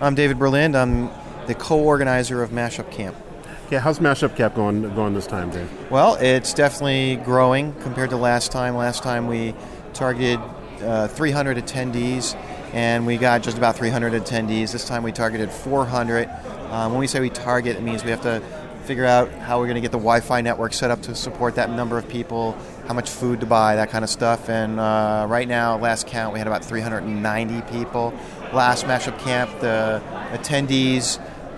I'm David Berlind. I'm the co-organizer of Mashup Camp. Yeah, how's Mashup Camp going this time, Dave? Well, it's definitely growing compared to last time. Last time we targeted 300 attendees, and we got just about 300 attendees. This time we targeted 400. When we say we target, it means we have to figure out how we're going to get the Wi-Fi network set up to support that number of people, how much food to buy, that kind of stuff. And right now, last count, we had about 390 people. Last Mashup Camp, the attendees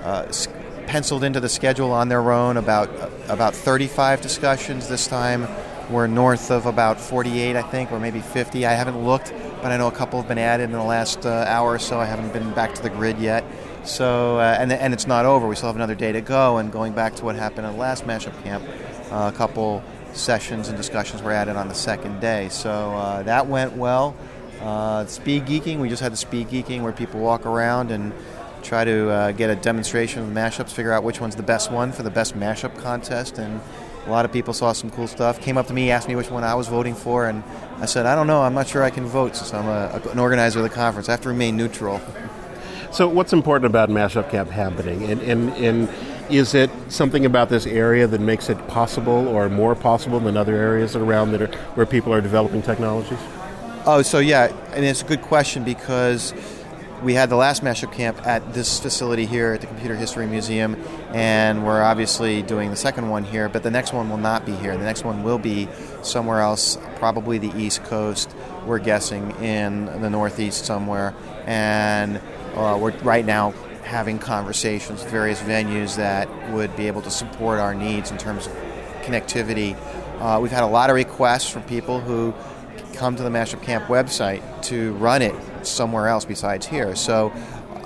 penciled into the schedule on their own about 35 discussions. This time we're north of about 48, I think, or maybe 50. I haven't looked, but I know a couple have been added in the last hour or so. I haven't been back to the grid yet. So, and it's not over. We still have another day to go. And going back to what happened at the last Mashup Camp, a couple sessions and discussions were added on the second day. So that went well. Speed geeking, we just had the speed geeking where people walk around and try to get a demonstration of mashups, figure out which one's the best one for the best mashup contest. And a lot of people saw some cool stuff, came up to me, asked me which one I was voting for, and I said, I don't know, I'm not sure I can vote since I'm an organizer of the conference. I have to remain neutral. So what's important about Mashup Camp happening? And is it something about this area that makes it possible or more possible than other areas around where people are developing technologies? Oh, so yeah, and it's a good question because we had the last Mashup Camp at this facility here at the Computer History Museum, and we're obviously doing the second one here, but the next one will not be here. The next one will be somewhere else, probably the East Coast, we're guessing, in the Northeast somewhere, and we're right now having conversations with various venues that would be able to support our needs in terms of connectivity. We've had a lot of requests from people who come to the Mashup Camp website to run it somewhere else besides here. So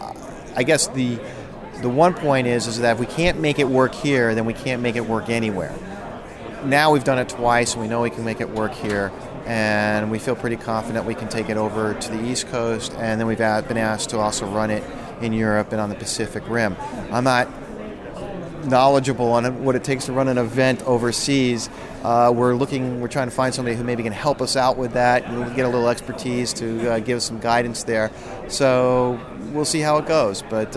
I guess the one point is that if we can't make it work here, then we can't make it work anywhere. Now we've done it twice, and we know we can make it work here, and we feel pretty confident we can take it over to the East Coast, and then we've been asked to also run it in Europe and on the Pacific Rim. I'm not knowledgeable on what it takes to run an event overseas. We're trying to find somebody who maybe can help us out with that, and we'll get a little expertise to give us some guidance there. So we'll see how it goes. But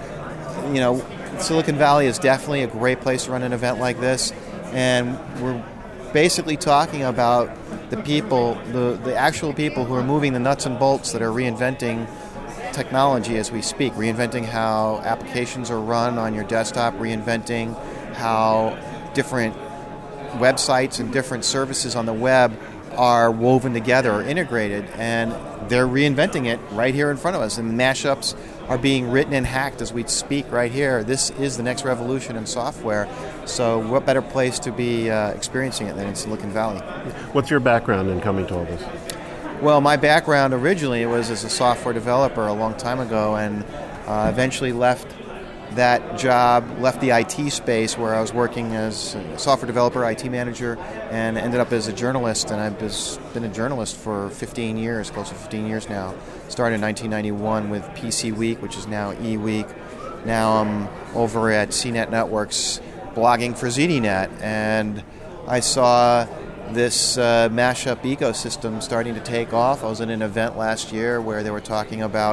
Silicon Valley is definitely a great place to run an event like this, and we're basically talking about the people, the actual people who are moving the nuts and bolts that are reinventing technology as we speak, reinventing how applications are run on your desktop, reinventing how different websites and different services on the web are woven together or integrated, and they're reinventing it right here in front of us. And mashups are being written and hacked as we speak right here. This is the next revolution in software. So what better place to be experiencing it than in Silicon Valley? What's your background in coming to all this? Well, my background originally was as a software developer a long time ago, and eventually left that job, left the IT space where I was working as a software developer, IT manager, and ended up as a journalist. And I've been a journalist for 15 years, close to 15 years now. Started in 1991 with PC Week, which is now eWeek. Now I'm over at CNET Networks blogging for ZDNet, and I saw this mashup ecosystem starting to take off. I was at an event last year where they were talking about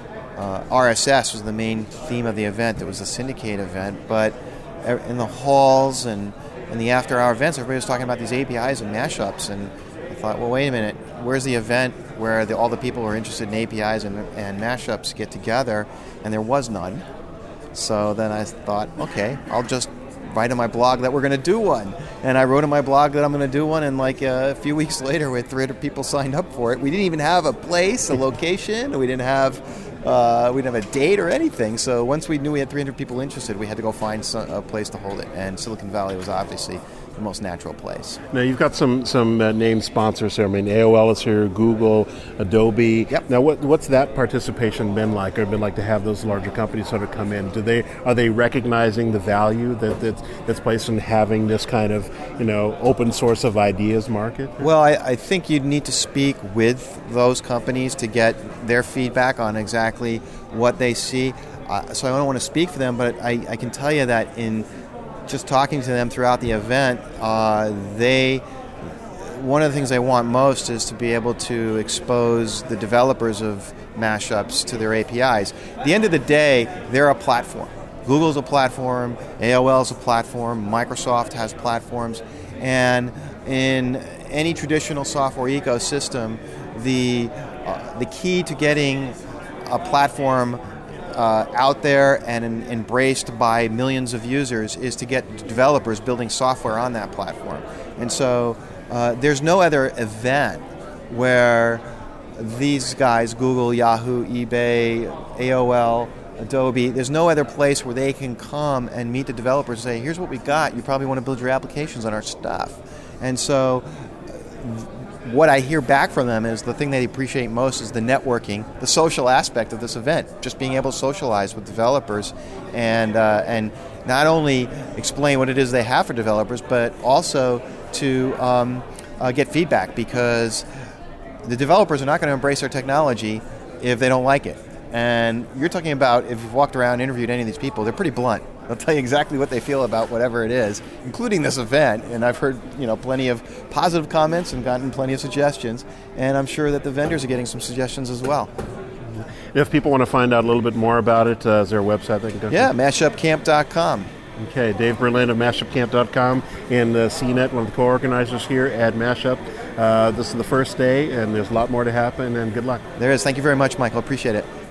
RSS was the main theme of the event. It was a Syndicate event, but in the halls and in the after-hour events, everybody was talking about these APIs and mashups, and I thought, well, wait a minute, where's the event where all the people who are interested in APIs and mashups get together? And there was none. So then I thought, okay, I'll just write in my blog that we're going to do one. And I wrote in my blog that I'm going to do one, and like a few weeks later, we had 300 people signed up for it. We didn't even have a place, a location. We didn't have a date or anything. So once we knew we had 300 people interested, we had to go find a place to hold it. And Silicon Valley was obviously the most natural place. Now, you've got some named sponsors here. I mean, AOL is here, Google, Adobe. Yep. Now, what's that participation been like, or been like to have those larger companies sort of come in? Are they recognizing the value that's placed in having this kind of, open source of ideas market? Well, I think you'd need to speak with those companies to get their feedback on exactly what they see. So I don't want to speak for them, but I can tell you that in just talking to them throughout the event, one of the things I want most is to be able to expose the developers of mashups to their APIs. At the end of the day, they're a platform. Google's a platform, AOL's a platform, Microsoft has platforms, and in any traditional software ecosystem, the key to getting a platform out there and embraced by millions of users is to get developers building software on that platform. And so there's no other event where these guys, Google, Yahoo, eBay, AOL, Adobe, there's no other place where they can come and meet the developers and say, here's what we got, you probably want to build your applications on our stuff. And so what I hear back from them is the thing they appreciate most is the networking, the social aspect of this event, just being able to socialize with developers and not only explain what it is they have for developers, but also to get feedback, because the developers are not going to embrace our technology if they don't like it. And you're talking about, if you've walked around and interviewed any of these people, they're pretty blunt. They'll tell you exactly what they feel about whatever it is, including this event. And I've heard plenty of positive comments and gotten plenty of suggestions. And I'm sure that the vendors are getting some suggestions as well. If people want to find out a little bit more about it, is there a website they can go to? Yeah, mashupcamp.com. Okay, Dave Berlin of mashupcamp.com and CNET, one of the co-organizers here at Mashup. This is the first day, and there's a lot more to happen, and good luck. There is. Thank you very much, Michael. Appreciate it.